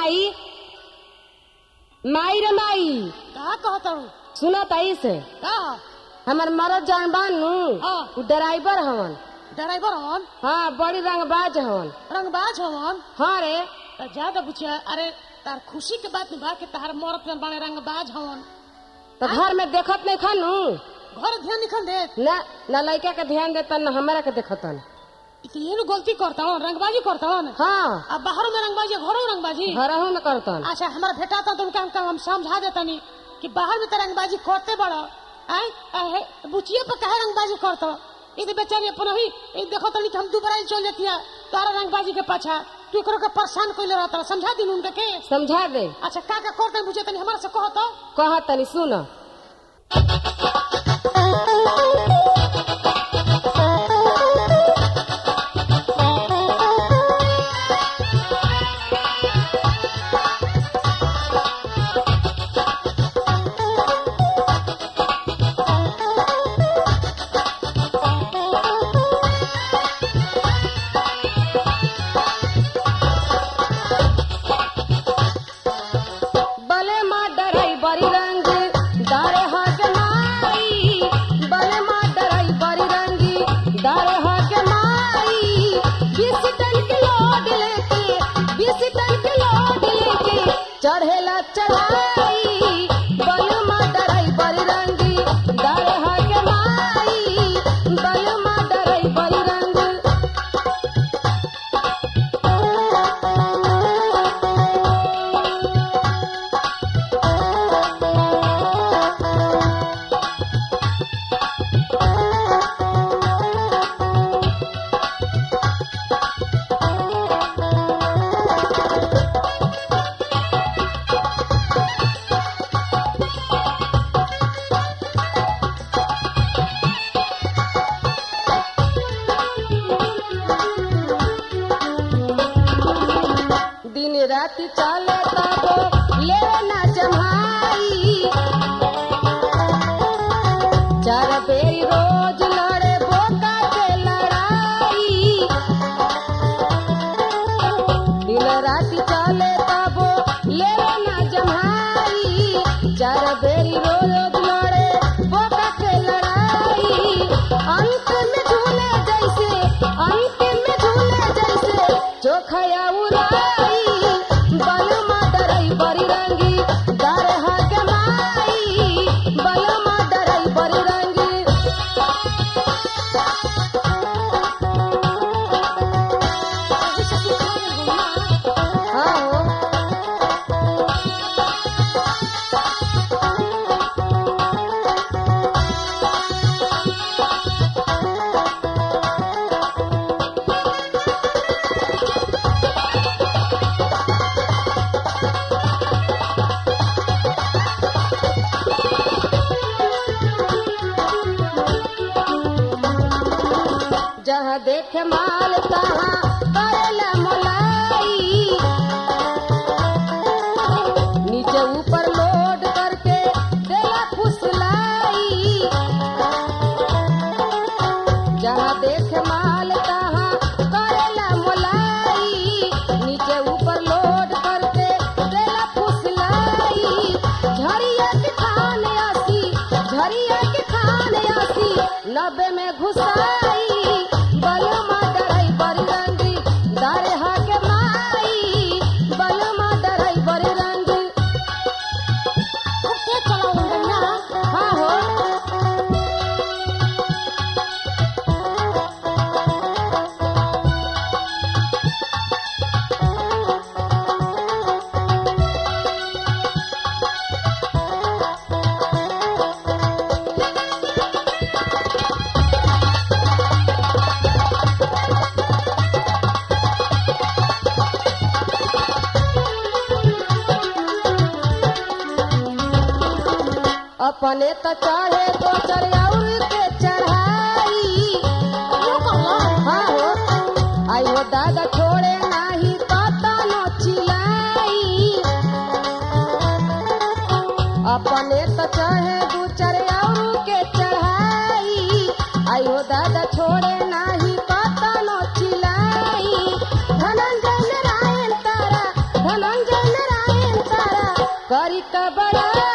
माई माई रे माई का कहता हूँ सुना ताई से का हमार मरद जान बानू हाँ। उ ड्राइवर हवन। ड्राइवर हवन हाँ बड़ी रंगबाज हवन। रंगबाज हवन हाँ रे त ज्यादा बुझिया। अरे तार खुशी के बात में बा के तार मरद जन बाने रंगबाज हवन तो घर में देखत नहीं खानू घर ध्यान निखन दे न लड़का के ध्यान देता न हमारा के देखतन। ये गलती करता हूँ रंगबाजी करता हूँ। हाँ अब बाहरों में रंगबाजी घरों में रंगबाजी घरहू में करतन। अच्छा हमारा भेटा था तो उनका हम समझा देता नहीं कि बाहर में तो रंगबाजी करते बड़ो आए बुचिए पर कहे रंगबाजी करता ये बेचारी अपन ही देखो तो हम दोबारा चल जाती है तारा रंगबाजी के पाछा तू करो के परेशान कोई रहता समझा दी उनके के समझा दे। अच्छा का करते बुझे तनी हमारे से कहो तो कह तनी सुन चढ़ेला चढ़ाई बलमा डराई बड़ी रंगी डारे हाके माई बलमा डराई बड़ी रंगी। दिन रात चले तबो लेना जमाई चार बेरी रोज लड़े बोका के लड़ाई। दिन रात चले तबो लेना जमाई चार बेरी रोज लड़े बोका के लड़ाई। अंत में झूले जैसे चोखया उड़ाई बलमा डराई बड़ी रंगी डारे हाके माई बलमा डराई बड़ी रंगी। हाँ हो जहाँ देखे माल तहाँ करेला मोलाई नीचे ऊपर लोड करके देला फुसलाई। जहाँ देखे माल तहाँ करेला मोलाई नीचे ऊपर लोड करके देला फुसलाई। झरिया के खान आसी 90 में घुसाई बलमा डराई बड़ी रंगी डारे हाके माई बलमा डराई बड़ी रंगी। हाँ हो अपने तो चढ़े तो चढ़ाउर के चढ़ाई। हाँ हो आई हो दादा छोड़े नाही पता न चिलाई। अपने तो चढ़े दू चढ़ाउर के चढ़ाई आई हो दादा छोड़े नाही पता न चिलाई। धनंजय नारायण तारा धनंजय करी का बड़ाई